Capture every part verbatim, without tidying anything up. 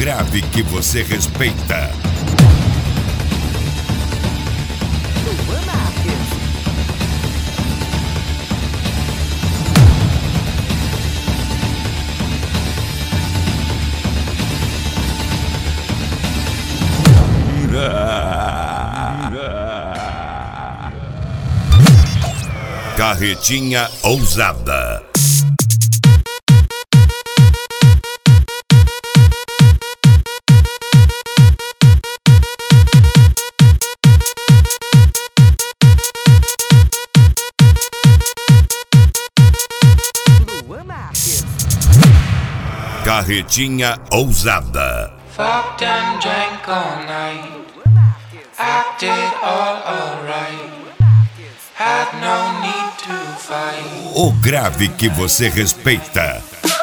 grave que você respeita. Carretinha ousada. Carretinha ousada. Fucked and drank all night. Acted all alright. Had no need to fight. O grave que você respeita.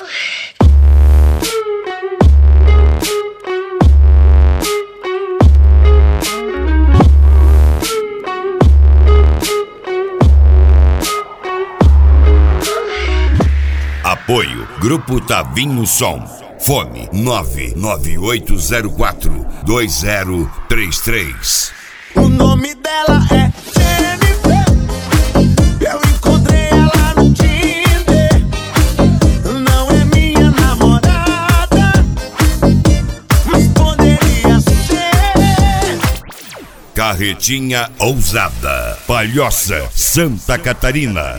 Apoio Grupo Tavinho Som. Fone nove nove oito zero quatro dois zero três três. O nome dela é Jennifer. Eu encontrei ela no Tinder. Não é minha namorada, mas poderia ser. Carretinha ousada. Palhoça, Santa Catarina.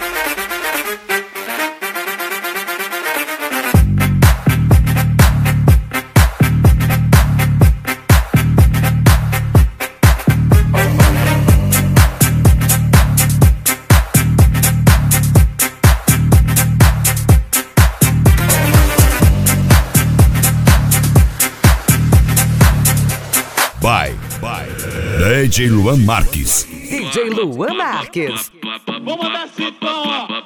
By, by D J Luan Marques. D J Luan Marques. Vamos dar cipão, ó.